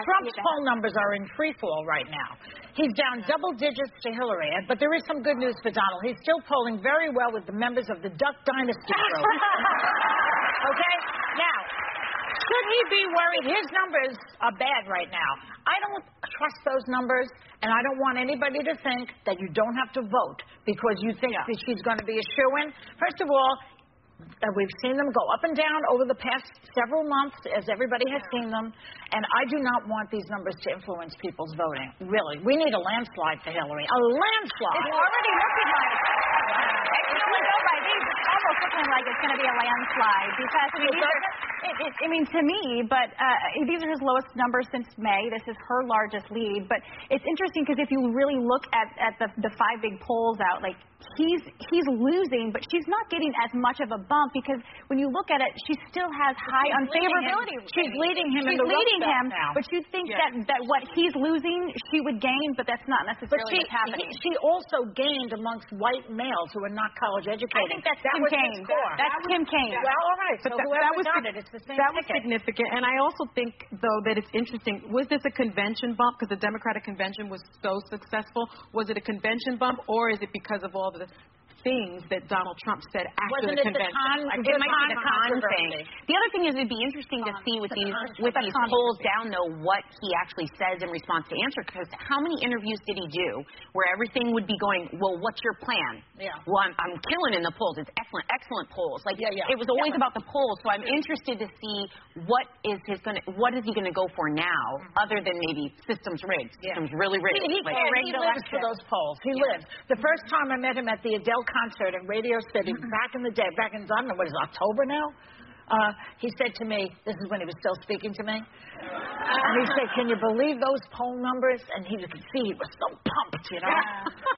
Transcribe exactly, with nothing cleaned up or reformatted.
Trump's poll numbers are in free fall right now. He's down double digits to Hillary, but there is some good news for Donald. He's still polling very well with the members of the Duck Dynasty group. Okay? Now, should he be worried? His numbers are bad right now. I don't trust those numbers, and I don't want anybody to think that you don't have to vote because you think yeah. that she's going to be a shoo-in. First of all, Uh, we've seen them go up and down over the past several months, as everybody has seen them, and I do not want these numbers to influence people's voting. Really, we need a landslide for Hillary. A landslide. It's already looking like. You know, we go by these. It's almost looking like it's going to be a landslide because I mean, these are, it, it, I mean, to me, but uh, these are his lowest numbers since May. This is her largest lead, but it's interesting because if you really look at at the the five big polls out, like. He's he's losing, but she's not getting as much of a bump because when you look at it, she still has high she's unfavorability. Leading she's leading him she's in the leading him, now. But you think yeah. that, that what he's losing, she would gain, but that's not necessarily but she, what's happening. He, she also gained amongst white males who are not college educated. I think that's that Tim Kaine. That, that's that Tim Kaine. Yeah. Well, all right. But so that, whoever that was got it, it's the same That ticket. was significant, and I also think though that it's interesting. Was this a convention bump because the Democratic convention was so successful? Was it a convention bump, or is it because of all the things that Donald Trump said after Wasn't the it convention? The con, like, the it might be the con thing. The other thing is it'd be interesting to see with these with these polls down, though, what he actually says in response to answer. Because how many interviews did he do where everything would be going, well, what's your plan? Yeah. Well, I'm, I'm killing in the polls. It's excellent, excellent polls. Like, yeah, yeah. it was always yeah. about the polls. So I'm interested to see what is his gonna, what is he going to go for now, mm-hmm. other than maybe systems rigged, yeah. systems really rigged. He, he, like, he, he lives for those polls. He yeah. lives. The first time I met him at the Adele concert in Radio City, back in the day, back in, I don't know, what is it, October now? Uh, he said to me, this is when he was still speaking to me, and he said, can you believe those poll numbers? And he, you could see he was so pumped, you know. Yeah.